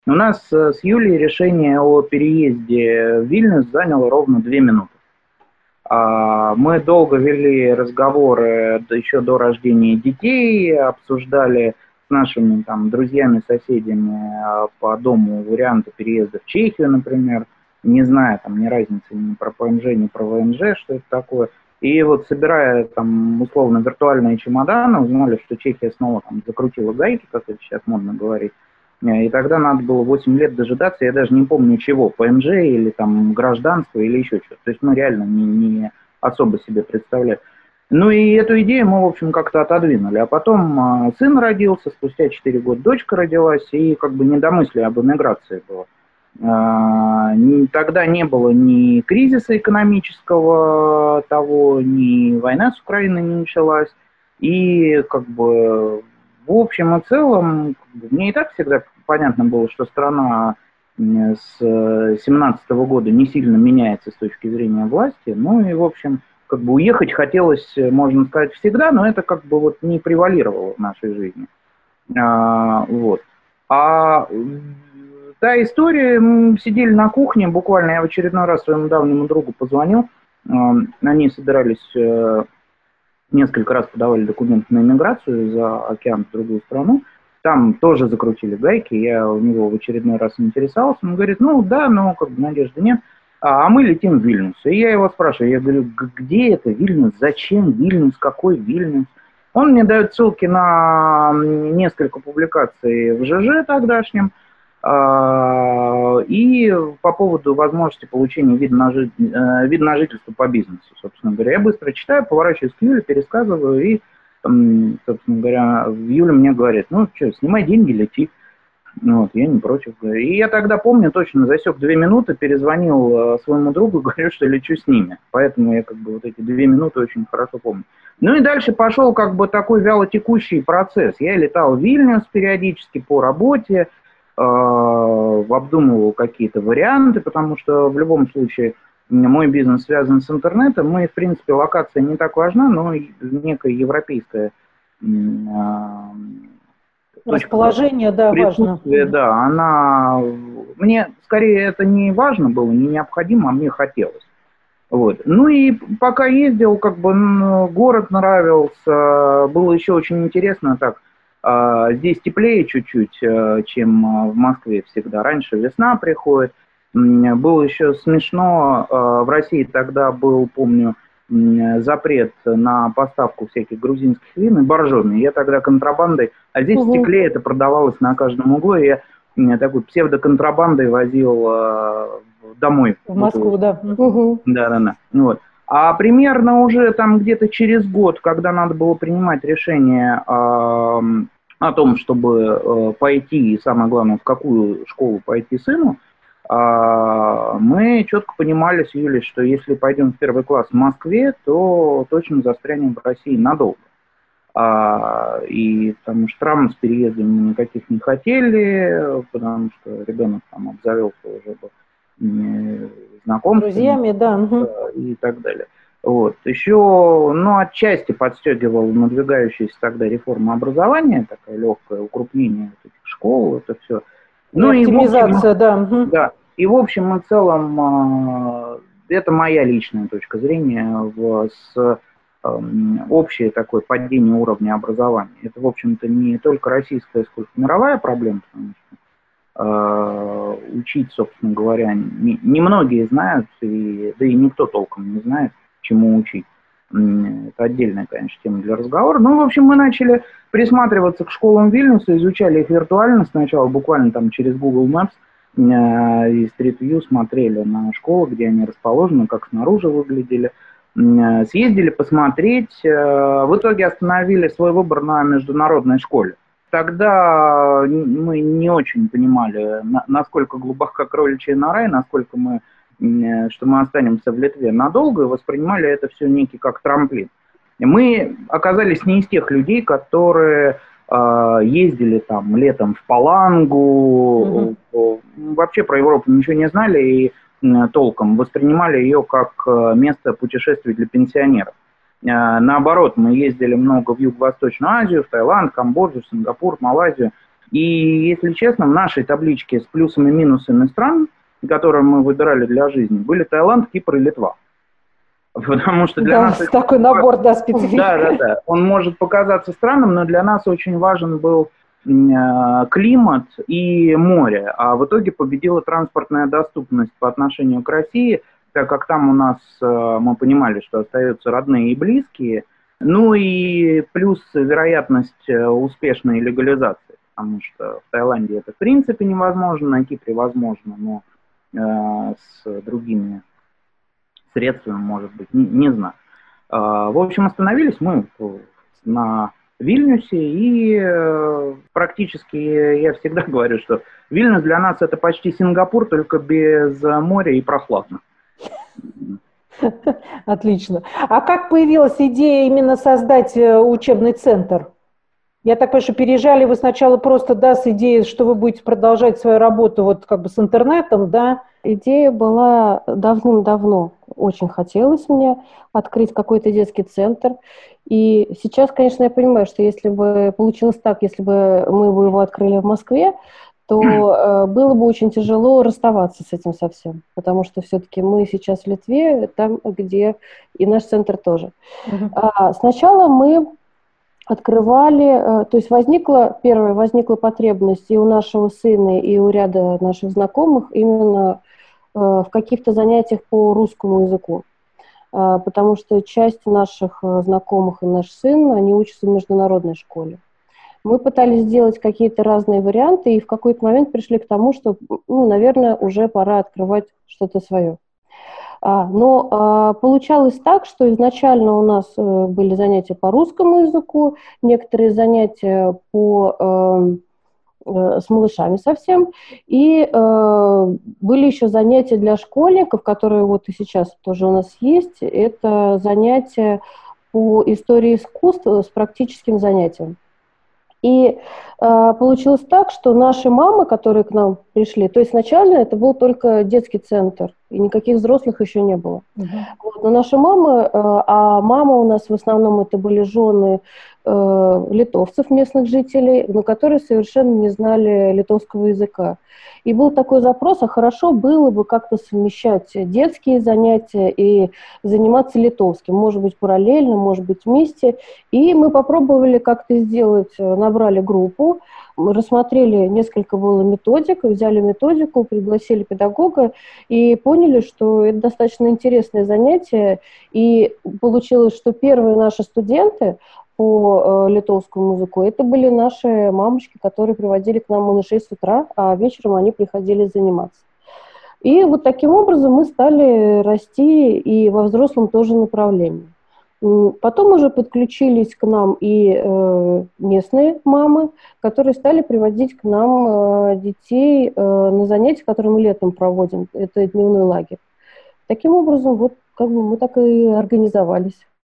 У нас с Юлей решение о переезде в Вильнюс заняло ровно 2 минуты. Мы долго вели разговоры еще до рождения детей, обсуждали с нашими там, друзьями, соседями по дому варианты переезда в Чехию, например, не зная там ни разницы ни про ПМЖ, ни про ВНЖ, что это такое. И вот собирая там условно виртуальные чемоданы, узнали, что Чехия снова там закрутила гайки, как это сейчас модно говорить. И тогда надо было 8 лет дожидаться, я даже не помню чего, ПМЖ или там гражданство или еще что-то. То есть мы реально не особо себе представляли. Ну и эту идею мы, в общем, как-то отодвинули. А потом сын родился, спустя 4 года дочка родилась, и как бы недомыслие об эмиграции было. Тогда не было ни кризиса экономического того, ни война с Украиной не началась. И как бы в общем и целом мне и так всегда понятно было, что страна с 17 года не сильно меняется с точки зрения власти. Ну и в общем как бы уехать хотелось, можно сказать, всегда, но это как бы вот не превалировало в нашей жизни. Вот. А та история, мы сидели на кухне, буквально я в очередной раз своему давнему другу позвонил, они собирались, несколько раз подавали документы на иммиграцию за океан в другую страну, там тоже закрутили гайки, я у него в очередной раз интересовался, он говорит, ну да, но как бы надежды нет, а мы летим в Вильнюс. И я его спрашиваю, я говорю, где это Вильнюс, зачем Вильнюс, какой Вильнюс? Он мне дает ссылки на несколько публикаций в ЖЖ тогдашнем, и по поводу возможности получения вида на жительство по бизнесу, собственно говоря. Я быстро читаю, поворачиваюсь к Юле, пересказываю, и, собственно говоря, Юля мне говорит, ну что, снимай деньги, лети. Вот, я не против. И я тогда помню, точно засек 2 минуты, перезвонил своему другу, говорю, что лечу с ними. Поэтому я как бы вот эти 2 минуты очень хорошо помню. Ну и дальше пошел как бы такой вялотекущий процесс. Я летал в Вильнюс периодически по работе, обдумывал какие-то варианты, потому что в любом случае мой бизнес связан с интернетом, и в принципе локация не так важна, но некая европейская расположение, да, важно. Да, она... Мне скорее это не важно было, не необходимо, а мне хотелось. Вот. Ну и пока ездил, как бы город нравился, было еще очень интересно так. Здесь теплее чуть-чуть, чем в Москве всегда. Раньше весна приходит. Было еще смешно, в России тогда был, помню, запрет на поставку всяких грузинских вин и боржоми. Я тогда контрабандой, а здесь в стекле это продавалось на каждом углу, и я такой псевдоконтрабандой возил домой. В Москву, да. Да. Вот. А примерно уже там где-то через год, когда надо было принимать решение о том, чтобы пойти, и самое главное, в какую школу пойти сыну, мы четко понимали с Юлей, что если пойдем в 1 класс в Москве, то точно застрянем в России надолго. И потому что травм с переездом мы никаких не хотели, потому что ребенок там обзавелся уже знакомствами. Друзьями, да. И так далее. Вот. Еще, отчасти подстегивал надвигающаяся тогда реформа образования, такая легкое укрупнение этих школ, это все. Оптимизация, да. И в общем и целом, это моя личная точка зрения с общее такое падение уровня образования. Это, в общем-то, не только российская, сколько мировая проблема, потому что учить, собственно говоря, немногие знают, да и никто толком не знает, чему учить. Это отдельная, конечно, тема для разговора. Ну, в общем, мы начали присматриваться к школам Вильнюса, изучали их виртуально сначала, буквально там через Google Maps и Street View смотрели на школы, где они расположены, как снаружи выглядели. Съездили посмотреть, в итоге остановили свой выбор на международной школе. Тогда мы не очень понимали, насколько глубока кроличья нора, и насколько что мы останемся в Литве надолго, и воспринимали это все некий как трамплин. Мы оказались не из тех людей, которые ездили там летом в Палангу, вообще про Европу ничего не знали и толком воспринимали ее как место путешествий для пенсионеров. Наоборот, мы ездили много в Юго-Восточную Азию, в Таиланд, Камбоджу, Сингапур, Малайзию. И, если честно, в нашей табличке с плюсами и минусами стран, которые мы выбирали для жизни, были Таиланд, Кипр и Литва. Потому что для нас... такой набор, да, специфический. Да. Он может показаться странным, но для нас очень важен был климат и море. А в итоге победила транспортная доступность по отношению к России, так как там у нас, мы понимали, что остаются родные и близкие. Ну и плюс вероятность успешной легализации, потому что в Таиланде это в принципе невозможно, на Кипре возможно, но с другими средствами, может быть, не знаю. В общем, остановились мы на Вильнюсе, и практически я всегда говорю, что Вильнюс для нас это почти Сингапур, только без моря и прохладно. Отлично. А как появилась идея именно создать учебный центр? Я так понимаю, что переезжали вы сначала просто, да, с идеей, что вы будете продолжать свою работу вот как бы с интернетом, да? Идея была давным-давно. Очень хотелось мне открыть какой-то детский центр. И сейчас, конечно, я понимаю, что если бы получилось так, если бы мы бы его открыли в Москве, то было бы очень тяжело расставаться с этим совсем. Потому что все-таки мы сейчас в Литве, там, где и наш центр тоже. Сначала мы открывали, то есть возникла потребность и у нашего сына, и у ряда наших знакомых именно в каких-то занятиях по русскому языку. Потому что часть наших знакомых и наш сын, они учатся в международной школе. Мы пытались сделать какие-то разные варианты, и в какой-то момент пришли к тому, что, наверное, уже пора открывать что-то свое. Но получалось так, что изначально у нас были занятия по русскому языку, некоторые занятия с малышами совсем, и были еще занятия для школьников, которые вот и сейчас тоже у нас есть. Это занятия по истории искусства с практическим занятием. И получилось так, что наши мамы, которые к нам пришли, то есть изначально это был только детский центр, и никаких взрослых еще не было. Вот, но наши мамы, а мама у нас в основном это были жены литовцев, местных жителей, но которые совершенно не знали литовского языка. И был такой запрос, а хорошо было бы как-то совмещать детские занятия и заниматься литовским, может быть, параллельно, может быть, вместе. И мы попробовали как-то сделать, набрали группу, мы рассмотрели, несколько было методик, взяли методику, пригласили педагога и поняли, что это достаточно интересное занятие. И получилось, что первые наши студенты по литовскому языку, это были наши мамочки, которые приводили к нам малышей с утра, а вечером они приходили заниматься. И вот таким образом мы стали расти и во взрослом тоже направлении. Потом уже подключились к нам и местные мамы, которые стали приводить к нам детей на занятия, которые мы летом проводим. Это дневной лагерь. Таким образом, вот как бы мы так и организовались.